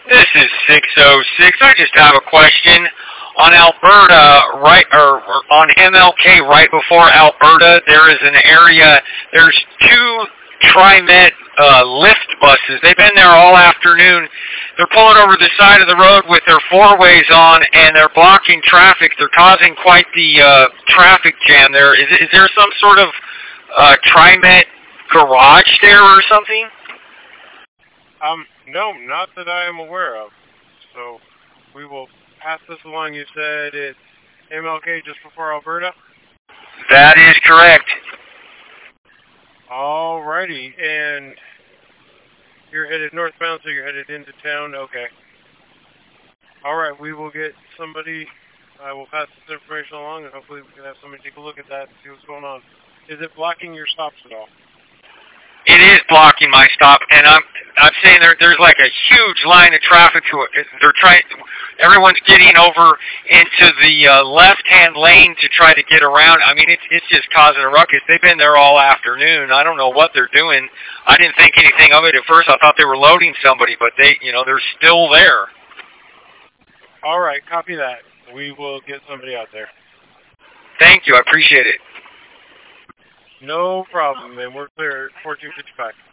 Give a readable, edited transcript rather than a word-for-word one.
This is 606. I just have a question. On Alberta, or on MLK, right before Alberta, there is an area, there's two TriMet lift buses. They've been there all afternoon. They're pulling over the side of the road with their four-ways on, and they're blocking traffic. They're causing quite the traffic jam there. Is there some sort of TriMet garage there or something? No, not that I am aware of. So we will pass this along. You said it's MLK just before Alberta? That is correct. Alrighty, and you're headed northbound, so you're headed into town? Okay. Alright, we will get somebody, I will pass this information along, and hopefully we can have somebody take a look at that and see what's going on. Is it blocking your stops at all? It is blocking my stop, and I'm saying there's like a huge line of traffic to it. Everyone's getting over into the left-hand lane to try to get around. I mean, it's just causing a ruckus. They've been there all afternoon. I don't know what they're doing. I didn't think anything of it at first. I thought they were loading somebody, but they're still there. All right, copy that. We will get somebody out there. Thank you. I appreciate it. No problem, man. We're clear at 1455.